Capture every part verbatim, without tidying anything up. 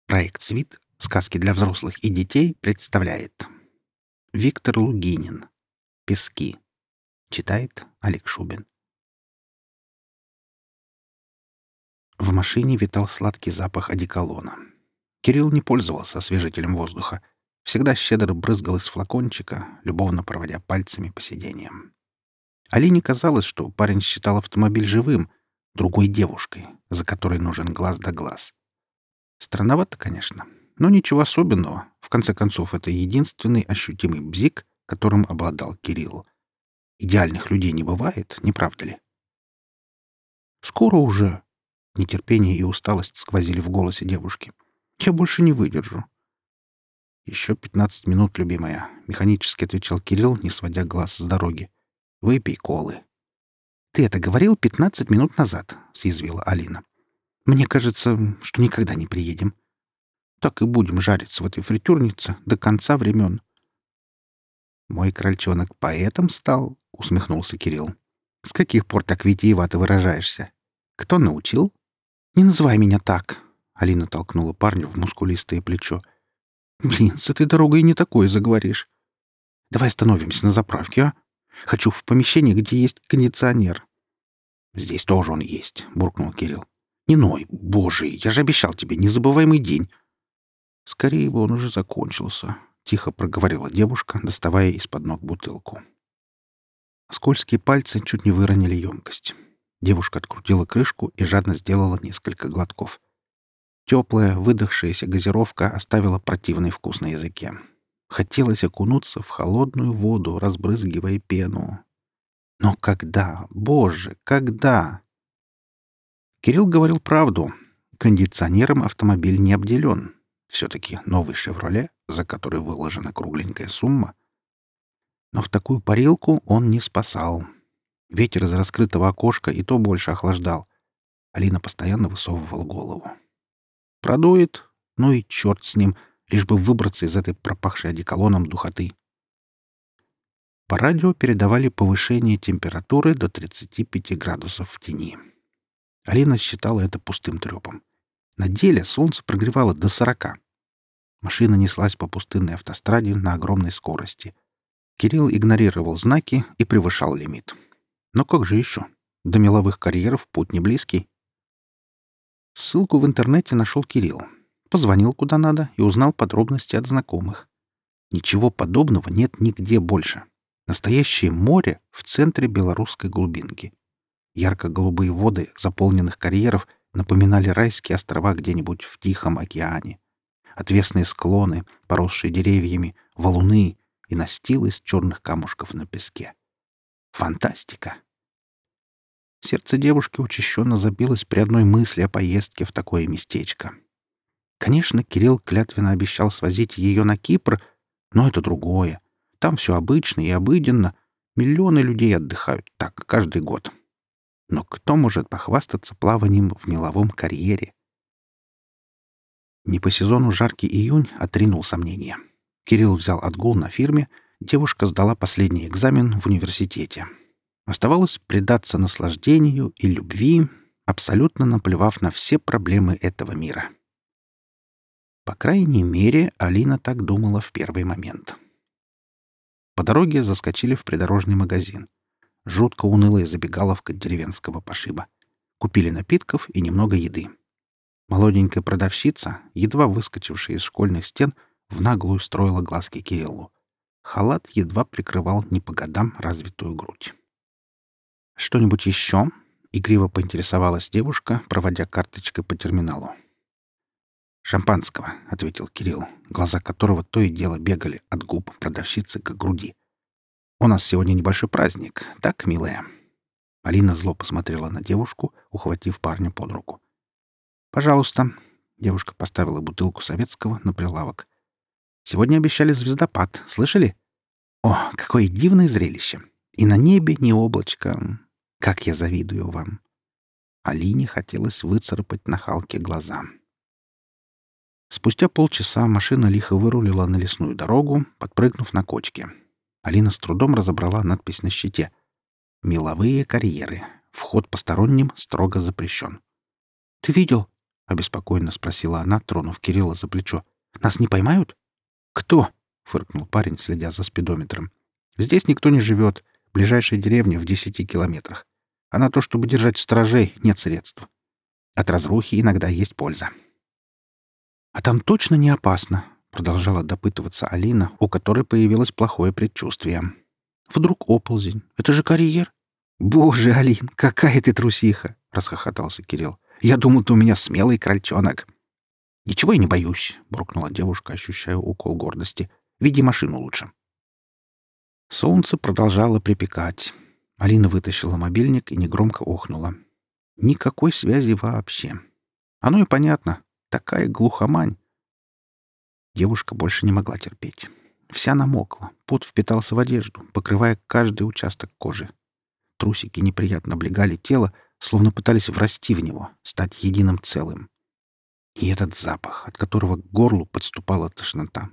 Проект «Свит. Сказки для взрослых и детей» представляет Виктор Лугинин. «Пески». Читает Олег Шубин. В машине витал сладкий запах одеколона. Кирилл не пользовался освежителем воздуха. Всегда щедро брызгал из флакончика, любовно проводя пальцами по сиденьям. Алине казалось, что парень считал автомобиль живым, другой девушкой, за которой нужен глаз да глаз. Странновато, конечно, но ничего особенного. В конце концов, это единственный ощутимый бзик, которым обладал Кирилл. Идеальных людей не бывает, не правда ли? «Скоро уже!» Нетерпение и усталость сквозили в голосе девушки. «Я больше не выдержу». «Еще пятнадцать минут, любимая», — механически отвечал Кирилл, не сводя глаз с дороги. «Выпей колы». «Ты это говорил пятнадцать минут назад», — съязвила Алина. «Мне кажется, что никогда не приедем. Так и будем жариться в этой фритюрнице до конца времен». «Мой крольчонок поэтом стал?» — усмехнулся Кирилл. «С каких пор так витиевато выражаешься? Кто научил?» «Не называй меня так!» — Алина толкнула парня в мускулистое плечо. «Блин, с этой дорогой и не такое заговоришь. Давай остановимся на заправке, а? Хочу в помещении, где есть кондиционер». «Здесь тоже он есть», — буркнул Кирилл. «Не ной, боже, я же обещал тебе незабываемый день». «Скорее бы он уже закончился», — тихо проговорила девушка, доставая из-под ног бутылку. Скользкие пальцы чуть не выронили емкость. Девушка открутила крышку и жадно сделала несколько глотков. Теплая, выдохшаяся газировка оставила противный вкус на языке. Хотелось окунуться в холодную воду, разбрызгивая пену. Но когда? Боже, когда? Кирилл говорил правду. Кондиционером автомобиль не обделен. Все-таки новый «Шевроле», за который выложена кругленькая сумма. Но в такую парилку он не спасал. Ветер из раскрытого окошка и то больше охлаждал. Алина постоянно высовывала голову. Продует, ну и черт с ним, лишь бы выбраться из этой пропахшей одеколоном духоты. По радио передавали повышение температуры до тридцати пяти градусов в тени. Алина считала это пустым трепом. На деле солнце прогревало до сорока. Машина неслась по пустынной автостраде на огромной скорости. Кирилл игнорировал знаки и превышал лимит. Но как же еще? До меловых карьеров путь не близкий. Ссылку в интернете нашел Кирилл. Позвонил куда надо и узнал подробности от знакомых. Ничего подобного нет нигде больше. Настоящее море в центре белорусской глубинки. Ярко-голубые воды заполненных карьеров напоминали райские острова где-нибудь в Тихом океане. Отвесные склоны, поросшие деревьями, валуны и настил из черных камушков на песке. Фантастика! Сердце девушки учащенно забилось при одной мысли о поездке в такое местечко. Конечно, Кирилл клятвенно обещал свозить ее на Кипр, но это другое. Там все обычно и обыденно. Миллионы людей отдыхают так каждый год. Но кто может похвастаться плаванием в меловом карьере? Не по сезону жаркий июнь отринул сомнения. Кирилл взял отгул на фирме, девушка сдала последний экзамен в университете. Оставалось предаться наслаждению и любви, абсолютно наплевав на все проблемы этого мира. По крайней мере, Алина так думала в первый момент. По дороге заскочили в придорожный магазин. Жутко унылая забегаловка деревенского пошиба. Купили напитков и немного еды. Молоденькая продавщица, едва выскочившая из школьных стен, в наглую строила глазки Кириллу. Халат едва прикрывал не по годам развитую грудь. «Что-нибудь еще?» — игриво поинтересовалась девушка, проводя карточкой по терминалу. «Шампанского», — ответил Кирилл, глаза которого то и дело бегали от губ продавщицы к груди. «У нас сегодня небольшой праздник, так, милая?» Алина зло посмотрела на девушку, ухватив парня под руку. «Пожалуйста», — девушка поставила бутылку советского на прилавок. «Сегодня обещали звездопад, слышали? О, какое дивное зрелище! И на небе не облачко. Как я завидую вам!» Алине хотелось выцарапать на Халке глаза. Спустя полчаса машина лихо вырулила на лесную дорогу, подпрыгнув на кочке. Алина с трудом разобрала надпись на щите. «Меловые карьеры. Вход посторонним строго запрещен». «Ты видел?» — обеспокоенно спросила она, тронув Кирилла за плечо. «Нас не поймают?» «Кто?» — фыркнул парень, следя за спидометром. «Здесь никто не живет. Ближайшая деревня в десяти километрах. А на то, чтобы держать сторожей, нет средств. От разрухи иногда есть польза». «А там точно не опасно?» — продолжала допытываться Алина, у которой появилось плохое предчувствие. «Вдруг оползень? Это же карьер!» «Боже, Алин, какая ты трусиха!» — расхохотался Кирилл. «Я думал, ты у меня смелый крольчонок». «Ничего я не боюсь», — буркнула девушка, ощущая укол гордости. «Веди машину лучше». Солнце продолжало припекать. Алина вытащила мобильник и негромко охнула. Никакой связи вообще. Оно и понятно. Такая глухомань. Девушка больше не могла терпеть. Вся намокла, пот впитался в одежду, покрывая каждый участок кожи. Трусики неприятно облегали тело, словно пытались врасти в него, стать единым целым. И этот запах, от которого к горлу подступала тошнота.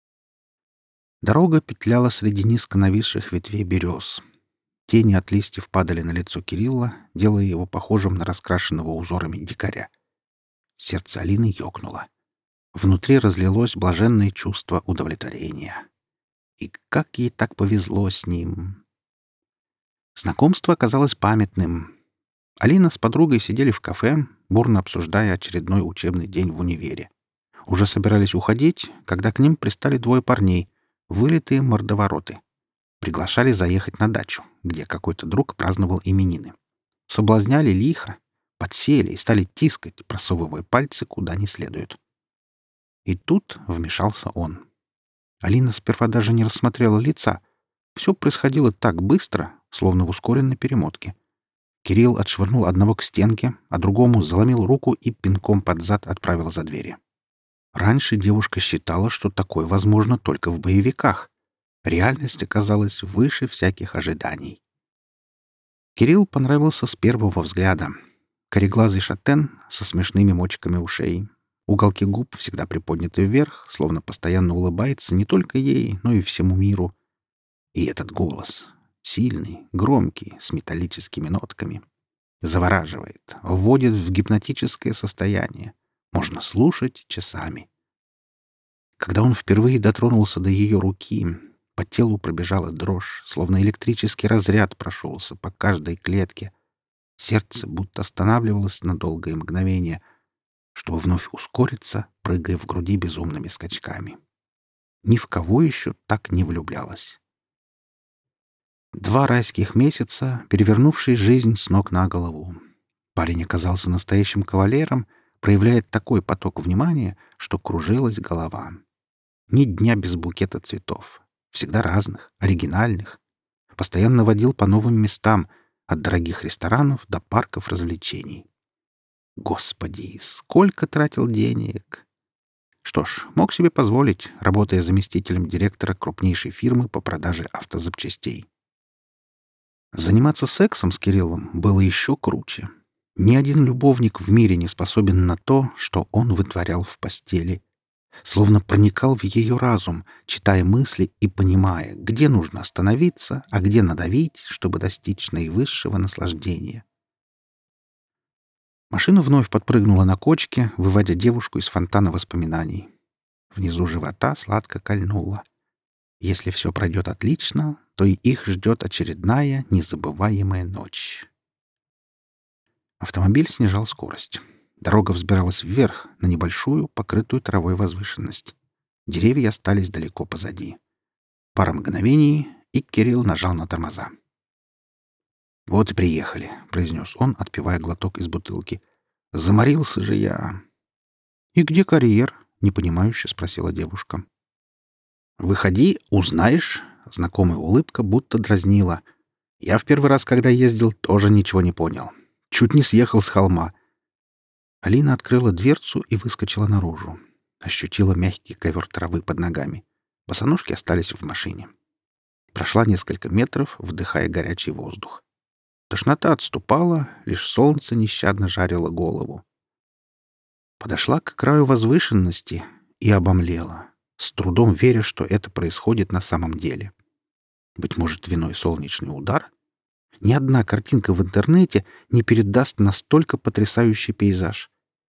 Дорога петляла среди низко нависших ветвей берез. Тени от листьев падали на лицо Кирилла, делая его похожим на раскрашенного узорами дикаря. Сердце Алины ёкнуло. Внутри разлилось блаженное чувство удовлетворения. И как ей так повезло с ним! Знакомство оказалось памятным. Алина с подругой сидели в кафе, бурно обсуждая очередной учебный день в универе. Уже собирались уходить, когда к ним пристали двое парней, вылитые мордовороты. Приглашали заехать на дачу, где какой-то друг праздновал именины. Соблазняли лихо, подсели и стали тискать, просовывая пальцы куда не следует. И тут вмешался он. Алина сперва даже не рассмотрела лица. Все происходило так быстро, словно в ускоренной перемотке. Кирилл отшвырнул одного к стенке, а другому заломил руку и пинком под зад отправил за двери. Раньше девушка считала, что такое возможно только в боевиках. Реальность оказалась выше всяких ожиданий. Кирилл понравился с первого взгляда. Кореглазый шатен со смешными мочками ушей. Уголки губ всегда приподняты вверх, словно постоянно улыбается не только ей, но и всему миру. И этот голос. Сильный, громкий, с металлическими нотками. Завораживает, вводит в гипнотическое состояние. Можно слушать часами. Когда он впервые дотронулся до ее руки, по телу пробежала дрожь, словно электрический разряд прошелся по каждой клетке. Сердце будто останавливалось на долгое мгновение, чтобы вновь ускориться, прыгая в груди безумными скачками. Ни в кого еще так не влюблялась. Два райских месяца, перевернувшие жизнь с ног на голову. Парень оказался настоящим кавалером, проявляет такой поток внимания, что кружилась голова. Ни дня без букета цветов. Всегда разных, оригинальных. Постоянно водил по новым местам, от дорогих ресторанов до парков развлечений. Господи, сколько тратил денег! Что ж, мог себе позволить, работая заместителем директора крупнейшей фирмы по продаже автозапчастей. Заниматься сексом с Кириллом было еще круче. Ни один любовник в мире не способен на то, что он вытворял в постели. Словно проникал в ее разум, читая мысли и понимая, где нужно остановиться, а где надавить, чтобы достичь наивысшего наслаждения. Машина вновь подпрыгнула на кочке, выводя девушку из фонтана воспоминаний. Внизу живота сладко кольнуло. Если все пройдет отлично, то и их ждет очередная незабываемая ночь. Автомобиль снижал скорость. Дорога взбиралась вверх, на небольшую, покрытую травой возвышенность. Деревья остались далеко позади. Пара мгновений, и Кирилл нажал на тормоза. «Вот и приехали», — произнес он, отпивая глоток из бутылки. «Заморился же я». «И где карьер?» — непонимающе спросила девушка. «Выходи, узнаешь». Знакомая улыбка будто дразнила. «Я в первый раз, когда ездил, тоже ничего не понял. Чуть не съехал с холма». Алина открыла дверцу и выскочила наружу. Ощутила мягкий ковер травы под ногами. Босоножки остались в машине. Прошла несколько метров, вдыхая горячий воздух. Тошнота отступала, лишь солнце нещадно жарило голову. Подошла к краю возвышенности и обомлела, с трудом веря, что это происходит на самом деле. Быть может, виной солнечный удар? Ни одна картинка в интернете не передаст настолько потрясающий пейзаж.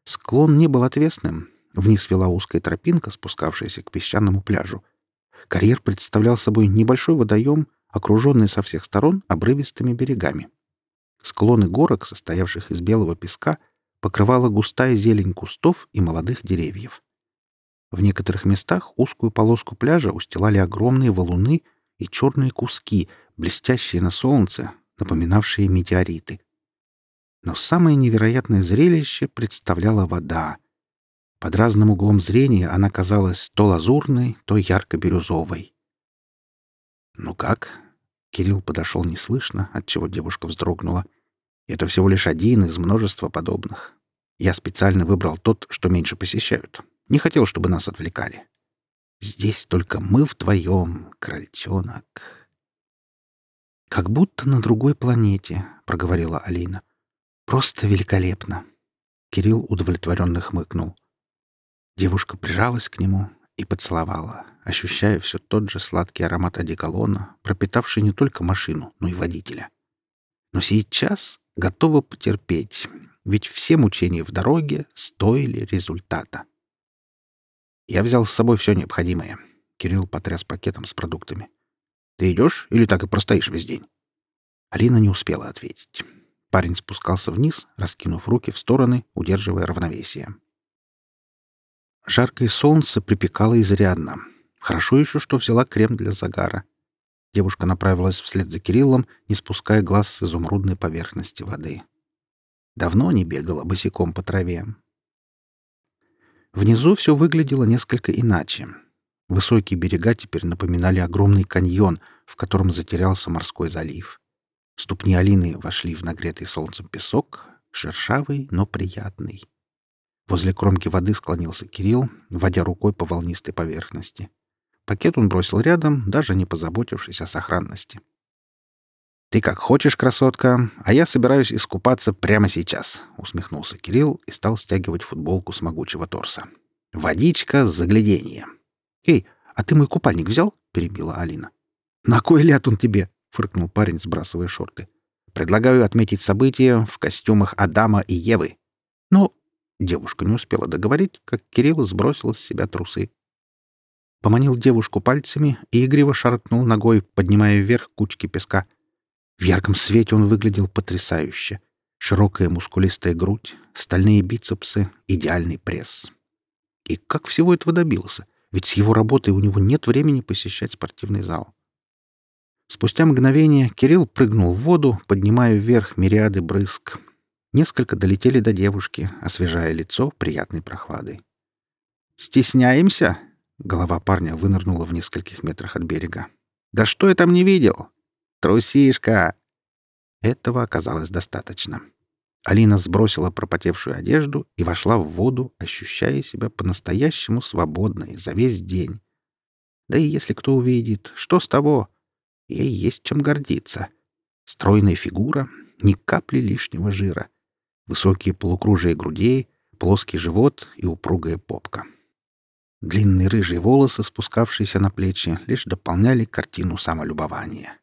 Склон не был отвесным. Вниз вела узкая тропинка, спускавшаяся к песчаному пляжу. Карьер представлял собой небольшой водоем, окруженный со всех сторон обрывистыми берегами. Склоны горок, состоявших из белого песка, покрывала густая зелень кустов и молодых деревьев. В некоторых местах узкую полоску пляжа устилали огромные валуны и черные куски, блестящие на солнце, напоминавшие метеориты. Но самое невероятное зрелище представляла вода. Под разным углом зрения она казалась то лазурной, то ярко-бирюзовой. «Ну как?» — Кирилл подошел неслышно, отчего девушка вздрогнула. «Это всего лишь один из множества подобных. Я специально выбрал тот, что меньше посещают. Не хотел, чтобы нас отвлекали. Здесь только мы вдвоем, крольчонок». «Как будто на другой планете», — проговорила Алина. «Просто великолепно». Кирилл удовлетворенно хмыкнул. Девушка прижалась к нему и поцеловала, ощущая все тот же сладкий аромат одеколона, пропитавший не только машину, но и водителя. Но сейчас готова потерпеть, ведь все мучения в дороге стоили результата. «Я взял с собой все необходимое». Кирилл потряс пакетом с продуктами. «Ты идешь или так и простоишь весь день?» Алина не успела ответить. Парень спускался вниз, раскинув руки в стороны, удерживая равновесие. Жаркое солнце припекало изрядно. Хорошо еще, что взяла крем для загара. Девушка направилась вслед за Кириллом, не спуская глаз с изумрудной поверхности воды. Давно не бегала босиком по траве. Внизу все выглядело несколько иначе. Высокие берега теперь напоминали огромный каньон, в котором затерялся морской залив. Ступни Алины вошли в нагретый солнцем песок, шершавый, но приятный. Возле кромки воды склонился Кирилл, водя рукой по волнистой поверхности. Пакет он бросил рядом, даже не позаботившись о сохранности. «Ты как хочешь, красотка, а я собираюсь искупаться прямо сейчас», — усмехнулся Кирилл и стал стягивать футболку с могучего торса. «Водичка — загляденье». «Эй, а ты мой купальник взял?» — перебила Алина. «На кой ляд он тебе?» — фыркнул парень, сбрасывая шорты. «Предлагаю отметить событие в костюмах Адама и Евы». «Но...» Девушка не успела договорить, как Кирилл сбросил с себя трусы. Поманил девушку пальцами и игриво шаркнул ногой, поднимая вверх кучки песка. В ярком свете он выглядел потрясающе. Широкая мускулистая грудь, стальные бицепсы, идеальный пресс. И как всего этого добился? Ведь с его работой у него нет времени посещать спортивный зал. Спустя мгновение Кирилл прыгнул в воду, поднимая вверх мириады брызг. Несколько долетели до девушки, освежая лицо приятной прохладой. «Стесняемся?» — голова парня вынырнула в нескольких метрах от берега. «Да что я там не видел? Трусишка!» Этого оказалось достаточно. Алина сбросила пропотевшую одежду и вошла в воду, ощущая себя по-настоящему свободной за весь день. Да и если кто увидит, что с того? Ей есть чем гордиться. Стройная фигура, ни капли лишнего жира. Высокие полукружия грудей, плоский живот и упругая попка. Длинные рыжие волосы, спускавшиеся на плечи, лишь дополняли картину самолюбования.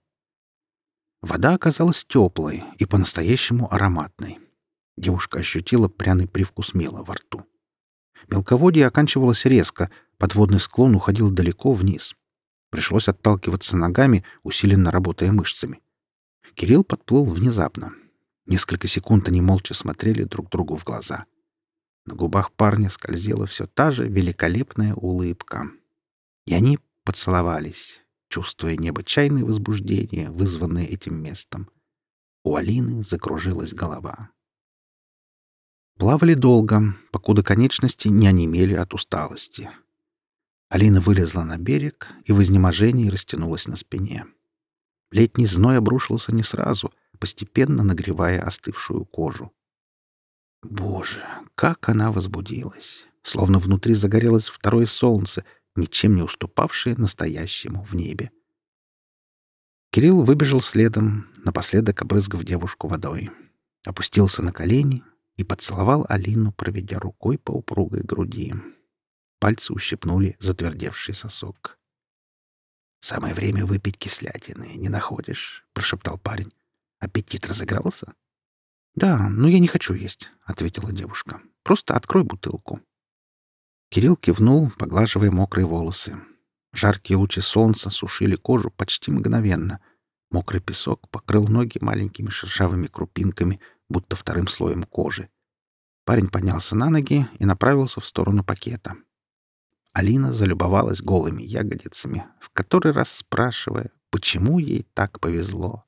Вода оказалась теплой и по-настоящему ароматной. Девушка ощутила пряный привкус мела во рту. Мелководье оканчивалось резко, подводный склон уходил далеко вниз. Пришлось отталкиваться ногами, усиленно работая мышцами. Кирилл подплыл внезапно. Несколько секунд они молча смотрели друг другу в глаза. На губах парня скользила все та же великолепная улыбка. И они поцеловались, чувствуя необычайное возбуждение, вызванное этим местом. У Алины закружилась голова. Плавали долго, покуда конечности не онемели от усталости. Алина вылезла на берег и в изнеможении растянулась на спине. Летний зной обрушился не сразу, постепенно нагревая остывшую кожу. Боже, как она возбудилась! Словно внутри загорелось второе солнце, ничем не уступавшее настоящему в небе. Кирилл выбежал следом, напоследок обрызгав девушку водой. Опустился на колени и поцеловал Алину, проведя рукой по упругой груди. Пальцы ущипнули затвердевший сосок. «Самое время выпить кислятины, не находишь?» — прошептал парень. «Аппетит разыгрался?» «Да, но я не хочу есть», — ответила девушка. Просто открой бутылку». Кирилл кивнул, поглаживая мокрые волосы. Жаркие лучи солнца сушили кожу почти мгновенно. Мокрый песок покрыл ноги маленькими шершавыми крупинками, будто вторым слоем кожи. Парень поднялся на ноги и направился в сторону пакета. Алина залюбовалась голыми ягодицами, в который раз спрашивая, почему ей так повезло.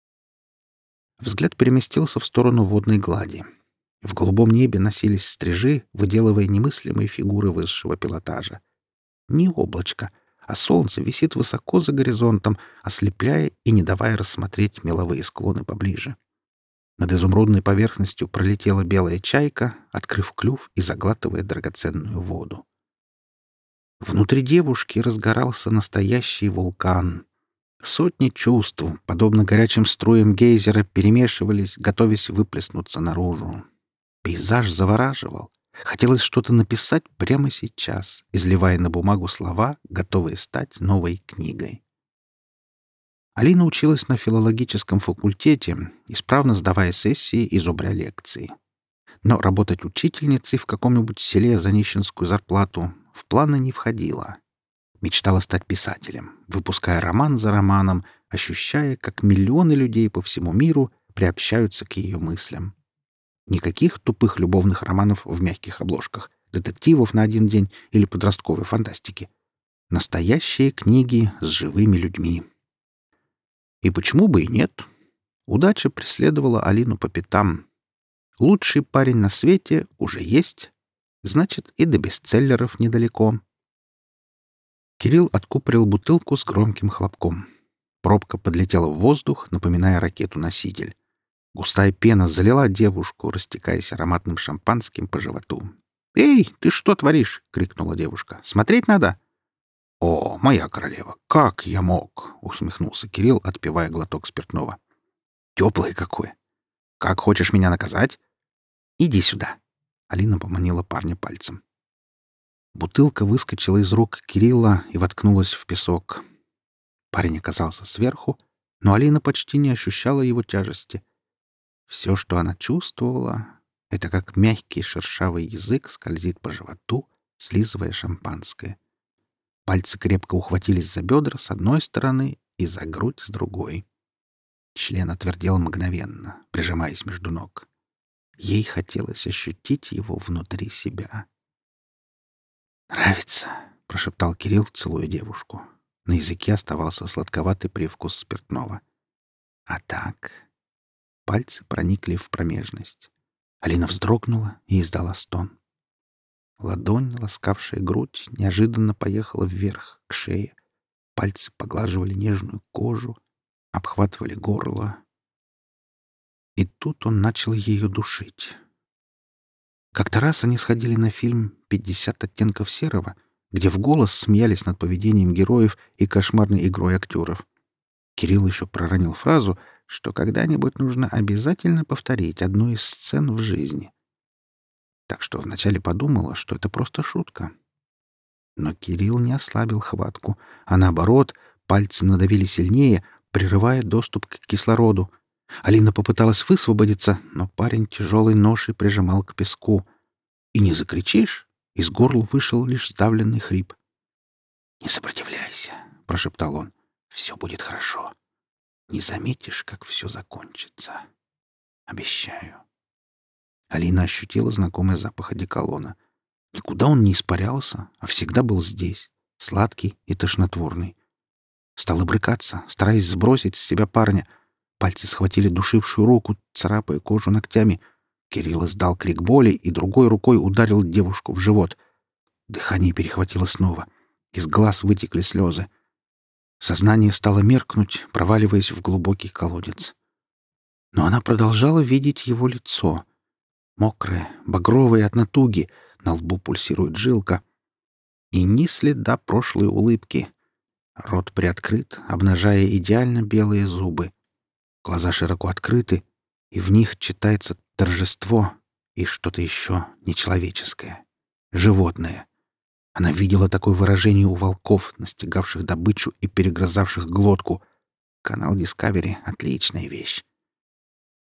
Взгляд переместился в сторону водной глади. В голубом небе носились стрижи, выделывая немыслимые фигуры высшего пилотажа. Не облачко, а солнце висит высоко за горизонтом, ослепляя и не давая рассмотреть меловые склоны поближе. Над изумрудной поверхностью пролетела белая чайка, открыв клюв и заглатывая драгоценную воду. Внутри девушки разгорался настоящий вулкан. Сотни чувств, подобно горячим струям гейзера, перемешивались, готовясь выплеснуться наружу. Пейзаж завораживал. Хотелось что-то написать прямо сейчас, изливая на бумагу слова, готовые стать новой книгой. Алина училась на филологическом факультете, исправно сдавая сессии и зубря лекции. Но работать учительницей в каком-нибудь селе за нищенскую зарплату в планы не входило. Мечтала стать писателем, выпуская роман за романом, ощущая, как миллионы людей по всему миру приобщаются к ее мыслям. Никаких тупых любовных романов в мягких обложках, детективов на один день или подростковой фантастики. Настоящие книги с живыми людьми. И почему бы и нет? Удача преследовала Алину по пятам. Лучший парень на свете уже есть, значит, и до бестселлеров недалеко. Кирилл откупорил бутылку с громким хлопком. Пробка подлетела в воздух, напоминая ракету-носитель. Густая пена залила девушку, растекаясь ароматным шампанским по животу. «Эй, ты что творишь?» — крикнула девушка. «Смотреть надо!» «О, моя королева, как я мог!» — усмехнулся Кирилл, отпивая глоток спиртного. «Теплое какое! Как хочешь меня наказать?» «Иди сюда!» — Алина поманила парня пальцем. Бутылка выскочила из рук Кирилла и воткнулась в песок. Парень оказался сверху, но Алина почти не ощущала его тяжести. Все, что она чувствовала, — это как мягкий шершавый язык скользит по животу, слизывая шампанское. Пальцы крепко ухватились за бедра с одной стороны и за грудь с другой. Член отвердел мгновенно, прижимаясь между ног. Ей хотелось ощутить его внутри себя. «Нравится», — прошептал Кирилл, целуя девушку. На языке оставался сладковатый привкус спиртного. «А так...» Пальцы проникли в промежность. Алина вздрогнула и издала стон. Ладонь, ласкавшая грудь, неожиданно поехала вверх, к шее. Пальцы поглаживали нежную кожу, обхватывали горло. И тут он начал ее душить. Как-то раз они сходили на фильм «пятьдесят оттенков серого», где в голос смеялись над поведением героев и кошмарной игрой актеров. Кирилл еще проронил фразу, что когда-нибудь нужно обязательно повторить одну из сцен в жизни. Так что вначале подумала, что это просто шутка. Но Кирилл не ослабил хватку, а наоборот, пальцы надавили сильнее, прерывая доступ к кислороду. Алина попыталась высвободиться, но парень тяжелой ношей прижимал к песку. И не закричишь, из горла вышел лишь сдавленный хрип. «Не сопротивляйся», — прошептал он. «Все будет хорошо. Не заметишь, как все закончится. Обещаю». Алина ощутила знакомый запах одеколона. Никуда он не испарялся, а всегда был здесь, сладкий и тошнотворный. Стала брыкаться, стараясь сбросить с себя парня. Пальцы схватили душившую руку, царапая кожу ногтями. Кирилл издал крик боли и другой рукой ударил девушку в живот. Дыхание перехватило снова. Из глаз вытекли слезы. Сознание стало меркнуть, проваливаясь в глубокий колодец. Но она продолжала видеть его лицо. Мокрое, багровое от натуги, на лбу пульсирует жилка. И ни следа прошлой улыбки. Рот приоткрыт, обнажая идеально белые зубы. Глаза широко открыты, и в них читается торжество и что-то еще нечеловеческое, животное. Она видела такое выражение у волков, настигавших добычу и перегрызавших глотку. Канал Discovery — отличная вещь.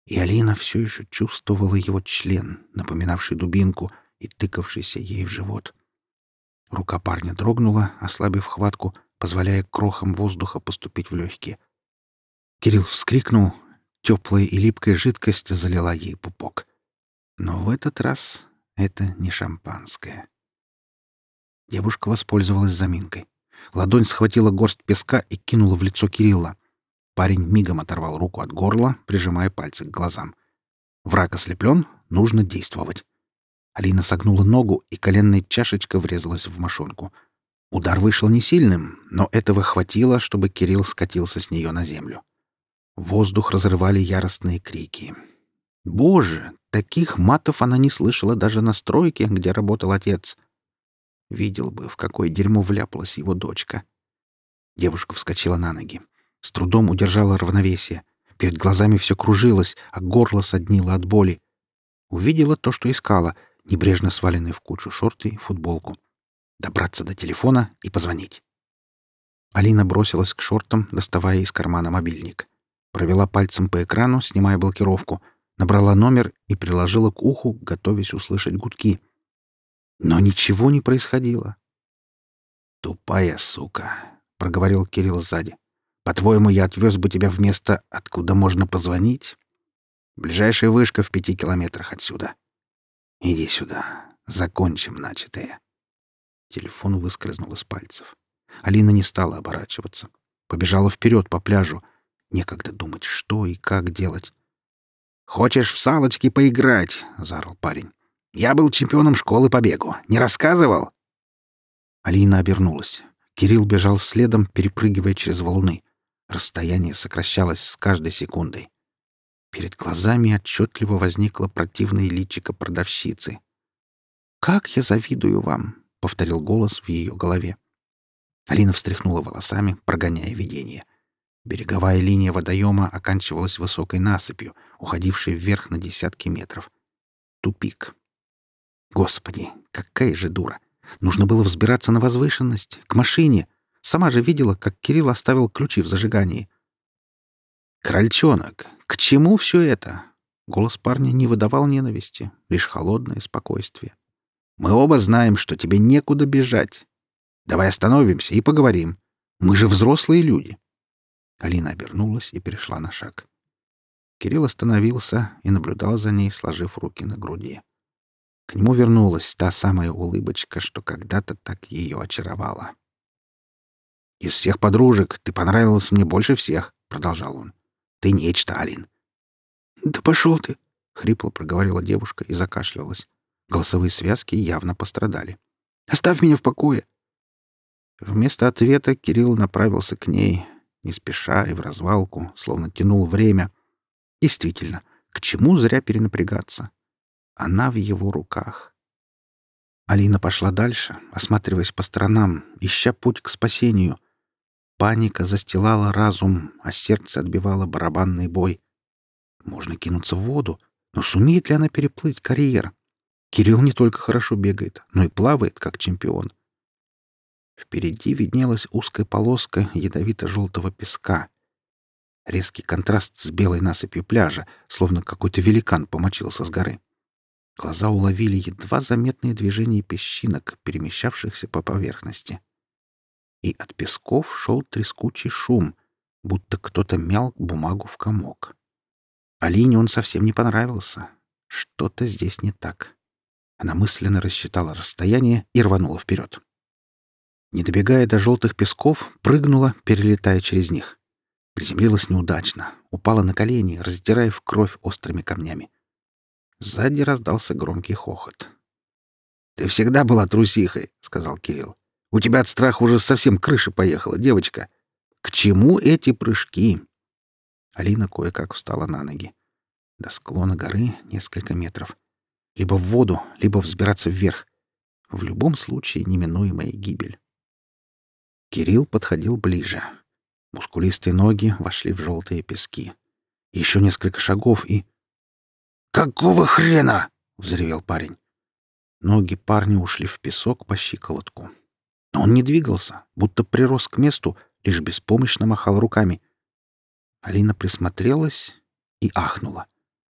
И Алина все еще чувствовала его член, напоминавший дубинку и тыкавшийся ей в живот. Рука парня дрогнула, ослабив хватку, позволяя крохам воздуха поступить в легкие. Кирилл вскрикнул. Теплая и липкая жидкость залила ей пупок. Но в этот раз это не шампанское. Девушка воспользовалась заминкой. Ладонь схватила горсть песка и кинула в лицо Кирилла. Парень мигом оторвал руку от горла, прижимая пальцы к глазам. Враг ослеплен, нужно действовать. Алина согнула ногу, и коленная чашечка врезалась в мошонку. Удар вышел не сильным, но этого хватило, чтобы Кирилл скатился с нее на землю. Воздух разрывали яростные крики. Боже, таких матов она не слышала даже на стройке, где работал отец. Видел бы, в какое дерьмо вляпалась его дочка. Девушка вскочила на ноги. С трудом удержала равновесие. Перед глазами все кружилось, а горло соднило от боли. Увидела то, что искала, небрежно сваленные в кучу шорты и футболку. Добраться до телефона и позвонить. Алина бросилась к шортам, доставая из кармана мобильник. Провела пальцем по экрану, снимая блокировку. Набрала номер и приложила к уху, готовясь услышать гудки. Но ничего не происходило. «Тупая сука», — проговорил Кирилл сзади. «По-твоему, я отвез бы тебя в место, откуда можно позвонить? Ближайшая вышка в пяти километрах отсюда. Иди сюда, закончим начатое». Телефон выскользнул из пальцев. Алина не стала оборачиваться. Побежала вперед по пляжу. Некогда думать, что и как делать. «Хочешь в салочки поиграть?» — заорал парень. «Я был чемпионом школы по бегу. Не рассказывал?» Алина обернулась. Кирилл бежал следом, перепрыгивая через валуны. Расстояние сокращалось с каждой секундой. Перед глазами отчетливо возникло противное личико продавщицы. «Как я завидую вам!» — повторил голос в ее голове. Алина встряхнула волосами, прогоняя видение. Береговая линия водоема оканчивалась высокой насыпью, уходившей вверх на десятки метров. Тупик. Господи, какая же дура! Нужно было взбираться на возвышенность, к машине. Сама же видела, как Кирилл оставил ключи в зажигании. «Крольчонок, к чему все это?» Голос парня не выдавал ненависти, лишь холодное спокойствие. «Мы оба знаем, что тебе некуда бежать. Давай остановимся и поговорим. Мы же взрослые люди». Алина обернулась и перешла на шаг. Кирилл остановился и наблюдал за ней, сложив руки на груди. К нему вернулась та самая улыбочка, что когда-то так ее очаровала. «Из всех подружек ты понравилась мне больше всех», — продолжал он. «Ты нечто, Алин». «Да пошел ты!» — хрипло проговорила девушка и закашлялась. Голосовые связки явно пострадали. «Оставь меня в покое!» Вместо ответа Кирилл направился к ней, не спеша и в развалку, словно тянул время. Действительно, к чему зря перенапрягаться? Она в его руках. Алина пошла дальше, осматриваясь по сторонам, ища путь к спасению. Паника застилала разум, а сердце отбивало барабанный бой. Можно кинуться в воду, но сумеет ли она переплыть карьер? Кирилл не только хорошо бегает, но и плавает, как чемпион. Впереди виднелась узкая полоска ядовито-желтого песка. Резкий контраст с белой насыпью пляжа, словно какой-то великан помочился с горы. Глаза уловили едва заметные движения песчинок, перемещавшихся по поверхности. И от песков шел трескучий шум, будто кто-то мял бумагу в комок. Алине он совсем не понравился. Что-то здесь не так. Она мысленно рассчитала расстояние и рванула вперед. Не добегая до желтых песков, прыгнула, перелетая через них. Приземлилась неудачно, упала на колени, раздирая в кровь острыми камнями. Сзади раздался громкий хохот. «Ты всегда была трусихой», — сказал Кирилл. «У тебя от страха уже совсем крыша поехала, девочка. К чему эти прыжки?» Алина кое-как встала на ноги. До склона горы несколько метров. Либо в воду, либо взбираться вверх. В любом случае неминуемая гибель. Кирилл подходил ближе. Мускулистые ноги вошли в желтые пески. Еще несколько шагов и... «Какого хрена?» — взревел парень. Ноги парня ушли в песок по щиколотку. Но он не двигался, будто прирос к месту, лишь беспомощно махал руками. Алина присмотрелась и ахнула.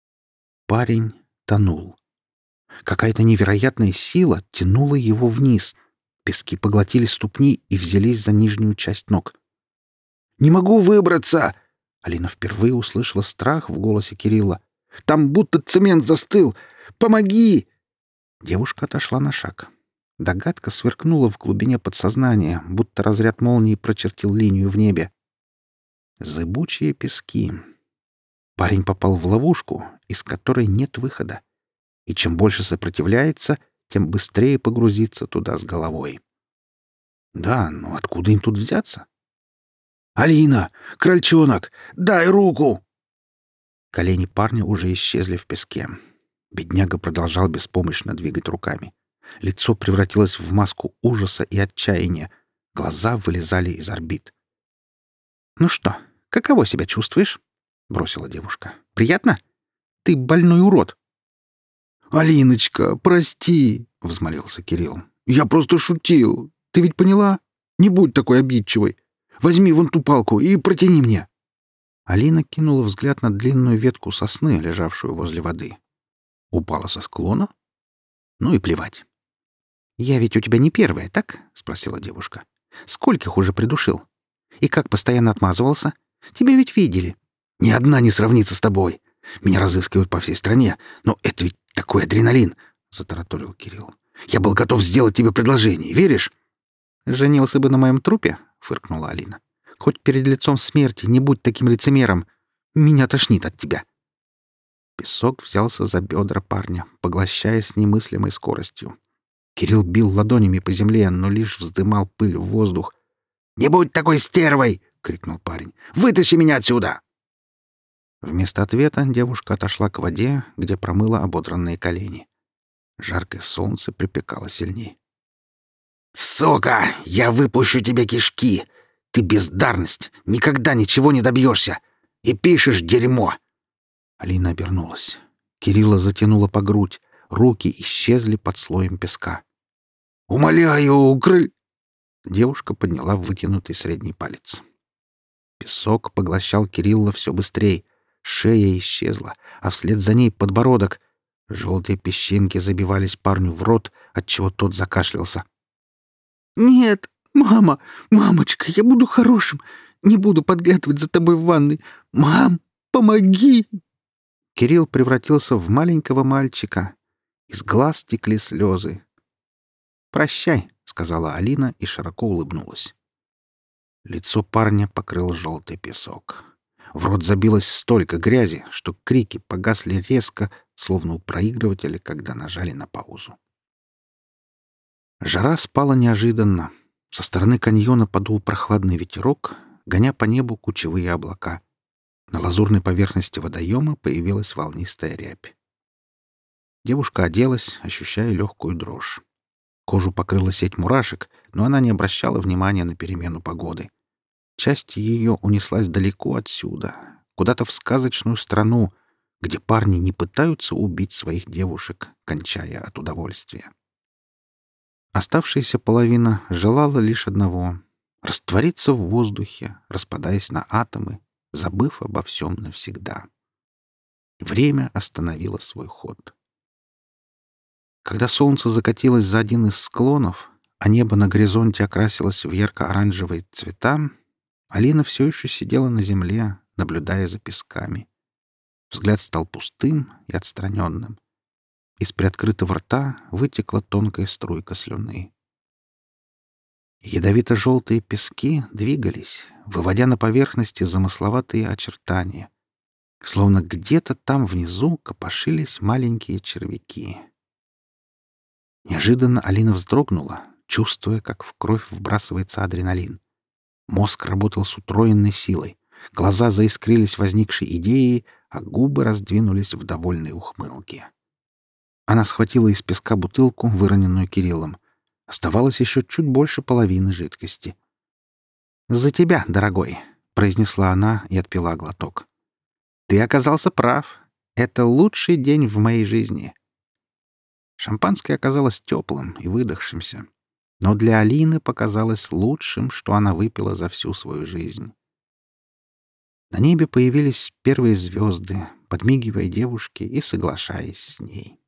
Парень тонул. Какая-то невероятная сила тянула его вниз. Пески поглотили ступни и взялись за нижнюю часть ног. «Не могу выбраться!» Алина впервые услышала страх в голосе Кирилла. «Там будто цемент застыл! Помоги!» Девушка отошла на шаг. Догадка сверкнула в глубине подсознания, будто разряд молнии прочертил линию в небе. Зыбучие пески. Парень попал в ловушку, из которой нет выхода. И чем больше сопротивляется, тем быстрее погрузиться туда с головой. Да, но откуда им тут взяться? «Алина! Крольчонок! Дай руку!» Колени парня уже исчезли в песке. Бедняга продолжал беспомощно двигать руками. Лицо превратилось в маску ужаса и отчаяния. Глаза вылезали из орбит. «Ну что, каково себя чувствуешь?» — бросила девушка. «Приятно? Ты больной урод!» «Алиночка, прости!» — взмолился Кирилл. «Я просто шутил. Ты ведь поняла? Не будь такой обидчивой. Возьми вон ту палку и протяни мне». Алина кинула взгляд на длинную ветку сосны, лежавшую возле воды. Упала со склона? Ну и плевать. «Я ведь у тебя не первая, так?» — спросила девушка. «Скольких уже придушил? И как постоянно отмазывался? Тебя ведь видели». «Ни одна не сравнится с тобой. Меня разыскивают по всей стране, но это ведь такой адреналин!» — затараторил Кирилл. «Я был готов сделать тебе предложение, веришь?» «Женился бы на моем трупе?» — фыркнула Алина. «Хоть перед лицом смерти не будь таким лицемером. Меня тошнит от тебя». Песок взялся за бедра парня, поглощая с немыслимой скоростью. Кирилл бил ладонями по земле, но лишь вздымал пыль в воздух. «Не будь такой стервой!» — крикнул парень. «Вытащи меня отсюда!» Вместо ответа девушка отошла к воде, где промыла ободранные колени. Жаркое солнце припекало сильней. «Сука! Я выпущу тебе кишки! Ты бездарность! Никогда ничего не добьешься! И пишешь дерьмо!» Алина обернулась. Кирилла затянула по грудь. Руки исчезли под слоем песка. «Умоляю, укрыль!» Девушка подняла вытянутый средний палец. Песок поглощал Кирилла все быстрее. Шея исчезла, а вслед за ней подбородок. Желтые песчинки забивались парню в рот, отчего тот закашлялся. «Нет, мама, мамочка, я буду хорошим. Не буду подглядывать за тобой в ванной. Мам, помоги!» Кирилл превратился в маленького мальчика. Из глаз текли слезы. «Прощай», — сказала Алина и широко улыбнулась. Лицо парня покрыл желтый песок. В рот забилось столько грязи, что крики погасли резко, словно у проигрывателя, когда нажали на паузу. Жара спала неожиданно. Со стороны каньона подул прохладный ветерок, гоня по небу кучевые облака. На лазурной поверхности водоема появилась волнистая рябь. Девушка оделась, ощущая легкую дрожь. Кожу покрыла сеть мурашек, но она не обращала внимания на перемену погоды. Часть ее унеслась далеко отсюда, куда-то в сказочную страну, где парни не пытаются убить своих девушек, кончая от удовольствия. Оставшаяся половина желала лишь одного — раствориться в воздухе, распадаясь на атомы, забыв обо всем навсегда. Время остановило свой ход. Когда солнце закатилось за один из склонов, а небо на горизонте окрасилось в ярко-оранжевые цвета, Алина все еще сидела на земле, наблюдая за песками. Взгляд стал пустым и отстраненным. Из приоткрытого рта вытекла тонкая струйка слюны. Ядовито-желтые пески двигались, выводя на поверхности замысловатые очертания. Словно где-то там внизу копошились маленькие червяки. Неожиданно Алина вздрогнула, чувствуя, как в кровь вбрасывается адреналин. Мозг работал с утроенной силой. Глаза заискрились возникшей идеей, а губы раздвинулись в довольной ухмылке. Она схватила из песка бутылку, выроненную Кириллом. Оставалось еще чуть больше половины жидкости. «За тебя, дорогой!» — произнесла она и отпила глоток. «Ты оказался прав. Это лучший день в моей жизни». Шампанское оказалось теплым и выдохшимся, но для Алины показалось лучшим, что она выпила за всю свою жизнь. На небе появились первые звезды, подмигивая девушке и соглашаясь с ней.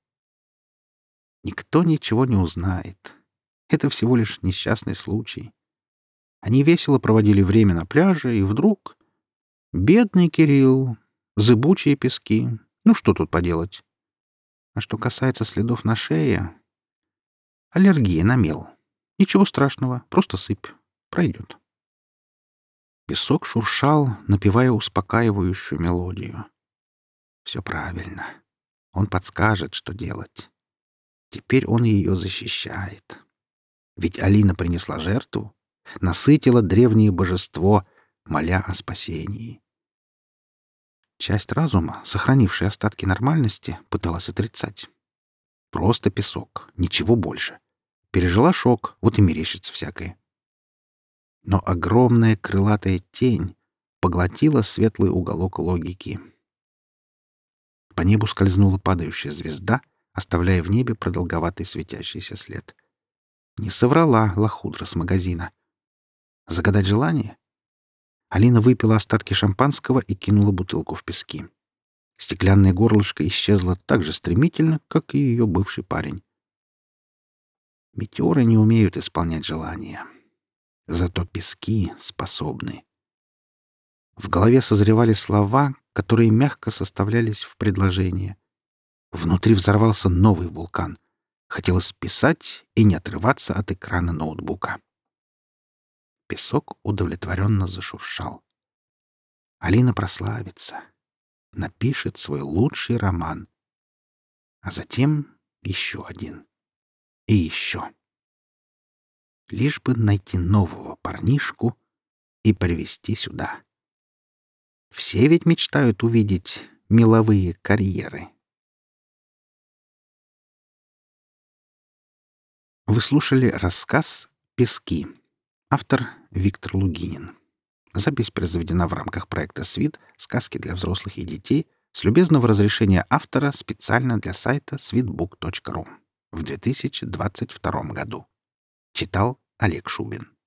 Никто ничего не узнает. Это всего лишь несчастный случай. Они весело проводили время на пляже, и вдруг... Бедный Кирилл, зыбучие пески. Ну, что тут поделать? А что касается следов на шее... Аллергия на мел. Ничего страшного, просто сыпь. Пройдет. Песок шуршал, напевая успокаивающую мелодию. Все правильно. Он подскажет, что делать. Теперь он ее защищает. Ведь Алина принесла жертву, насытила древнее божество, моля о спасении. Часть разума, сохранившая остатки нормальности, пыталась отрицать. Просто песок, ничего больше. Пережила шок, вот и мерещится всякое. Но огромная крылатая тень поглотила светлый уголок логики. По небу скользнула падающая звезда, оставляя в небе продолговатый светящийся след. Не соврала лохудра с магазина. Загадать желание? Алина выпила остатки шампанского и кинула бутылку в пески. Стеклянное горлышко исчезло так же стремительно, как и ее бывший парень. Метеоры не умеют исполнять желания. Зато пески способны. В голове созревали слова, которые мягко составлялись в предложение. Внутри взорвался новый вулкан. Хотелось писать и не отрываться от экрана ноутбука. Песок удовлетворенно зашуршал. Алина прославится, напишет свой лучший роман. А затем еще один. И еще. Лишь бы найти нового парнишку и привезти сюда. Все ведь мечтают увидеть меловые карьеры. Вы слушали рассказ «Пески». Автор Виктор Лугинин. Запись произведена в рамках проекта «Свит. Сказки для взрослых и детей» с любезного разрешения автора специально для сайта свитбук точка ру в две тысячи двадцать втором году. Читал Олег Шубин.